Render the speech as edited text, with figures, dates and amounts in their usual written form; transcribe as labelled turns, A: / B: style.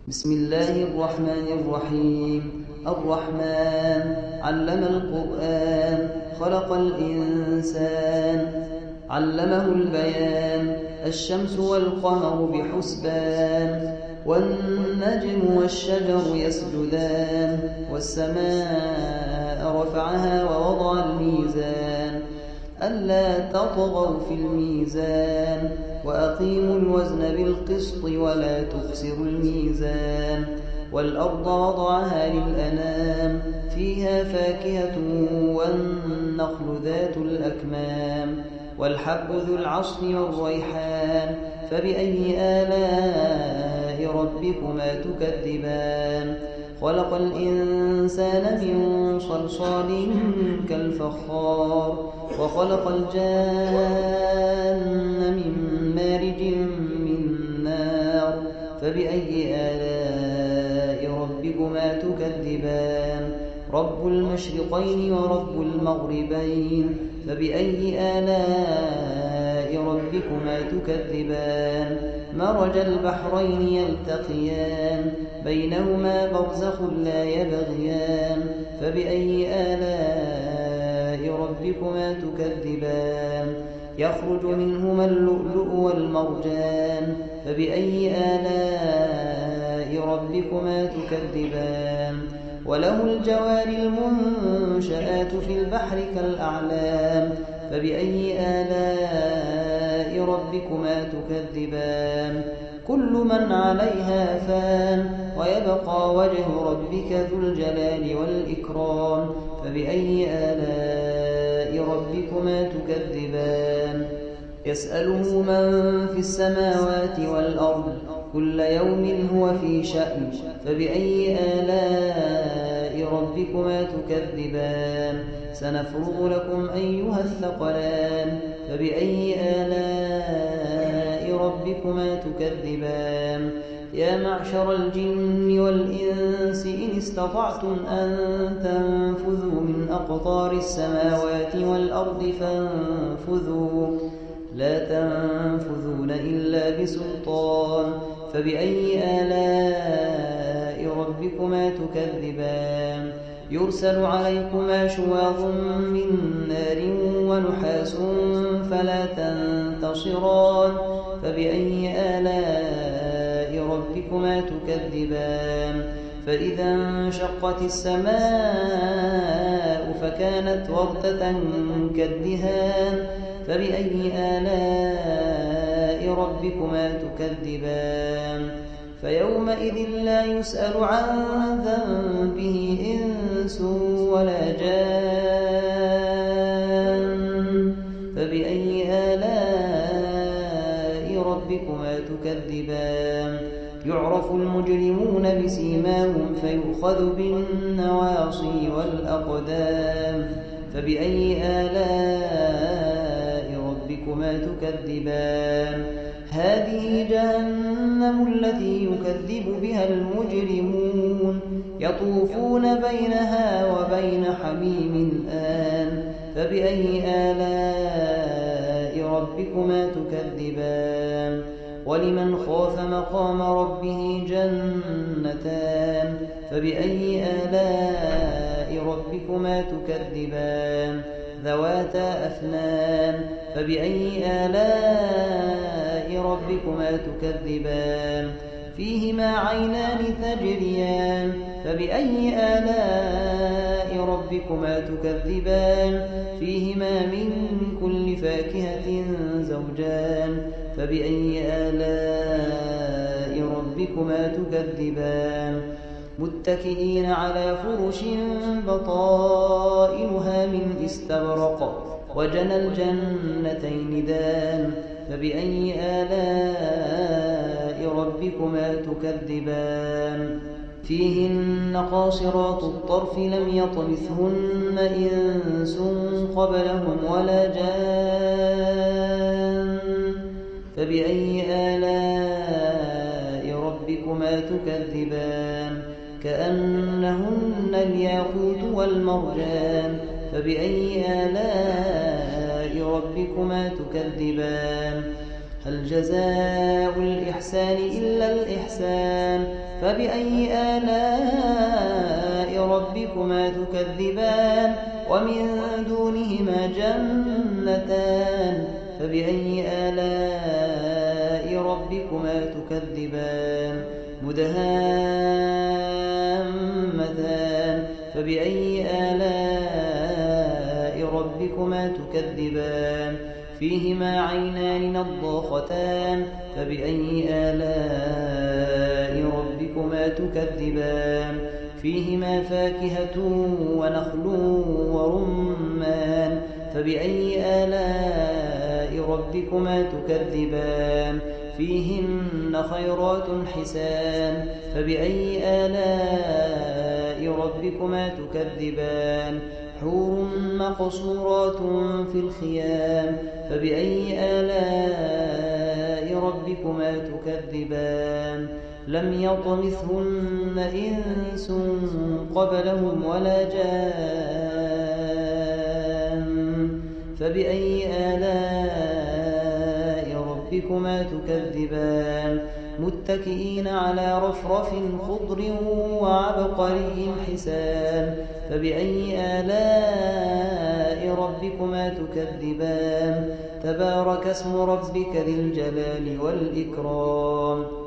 A: بسم الله الرحمن الرحيم. الرحمن علم القرآن، خلق الإنسان، علمه البيان. الشمس والقمر بحسبان، والنجم والشجر يسجدان. والسماء رفعها ووضع الميزان، ألا تطغوا في الميزان، وأقيموا الوزن بالقسط ولا تخسروا الميزان. والأرض وضعها للأنام، فيها فاكهة والنخل ذات الأكمام، والحب ذو العصف والريحان. فبأي آلاء ربكما تكذبان؟ خلق الإنسان من صلصال كالفخار، وخلق الجان من مارج من نار. فبأي آلاء ربكما تكذبان؟ رب المشرقين ورب المغربين. فبأي آلاء ربكما تكذبان؟ مرج البحرين يلتقيان، بينهما برزخ لا يبغيان. فبأي آلاء ربكما تكذبان؟ يخرج منهما اللؤلؤ والمرجان. فبأي آلاء ربكما تكذبان؟ وله الجوار المنشآت في البحر كالأعلام. فبأي آلاء ربكما تكذبان؟ كل من عليها فان، ويبقى وجه ربك ذو الجلال والإكرام. فبأي آلاء ربكما تكذبان؟ يسأله من في السماوات والأرض، كل يوم هو في شأن. فبأي آلاء ربكما تكذبان؟ سنفرغ لكم أيها الثقلان. فبأي آلاء ربكما تكذبان؟ يا معشر الجن والإنس إن استطعتم أن تنفذوا من أقطار السماوات والأرض فانفذوا، لا تنفذون إلا بسلطان. فبأي آلاء ربكما تكذبان؟ يرسل عليكما شواظ من نار ونحاس فلا تنتصران. فبأي آلاء ربكما تكذبان؟ فإذا انشقت السماء فكانت وردة كالدهان. فبأي آلاء ربكما تكذبان؟ فيومئذ لا يسأل عن ذنبه إنس ولا جان. فبأي آلاء ربكما تكذبان؟ يعرف المجرمون بسيماهم فيؤخذ بالنواصي والأقدام. فبأي آلاء ربكما تكذبان؟ هذه جهنم التي يكذب بها المجرمون، يطوفون بينها وبين حميم آن. فبأي آلاء ربكما تكذبان؟ ولمن خاف مقام ربه جنتان. فبأي آلاء ربكما تكذبان؟ ذواتا أفنان. فبأي آلاء ربكما تكذبان؟ فيهما عينان تجريان. فبأي آلاء ربكما تكذبان؟ فيهما من كل فاكهة زوجان. فبأي آلاء ربكما تكذبان؟ متكئين على فرش بطائنها من استبرق، وجنى الجنتين دان. فبأي آلاء ربكما تكذبان؟ فيهن قاصرات الطرف لم يطمثهن إنس قبلهم ولا جان. فبأي آلاء ربكما تكذبان؟ كأنهن الياقوت والمرجان. فبأي آلاء ربكما تكذبان؟ هل جزاء الإحسان إلا الإحسان؟ فبأي آلاء ربكما تكذبان ومن دونهما جنتان فبأي آلاء ربكما تكذبان مدهامتان فبأي آلاء ربكما تكذبان فيهما عينان نضاختان فبأي آلاء ربكما تكذبان فيهما فاكهة ونخل ورمان فبأي آلاء ربكما تكذبان فيهن خيرات حسان فبأي آلاء ربكما تكذبان حور مقصورات في الخيام فبأي آلاء ربكما تكذبان لم يطمثهن إنس قبلهم ولا جان فبأي آلاء ربكما تكذبان متكئين على رفرف خضر وعبقري حسان فبأي آلاء ربكما تكذبان تبارك اسم ربك ذي الجلال والإكرام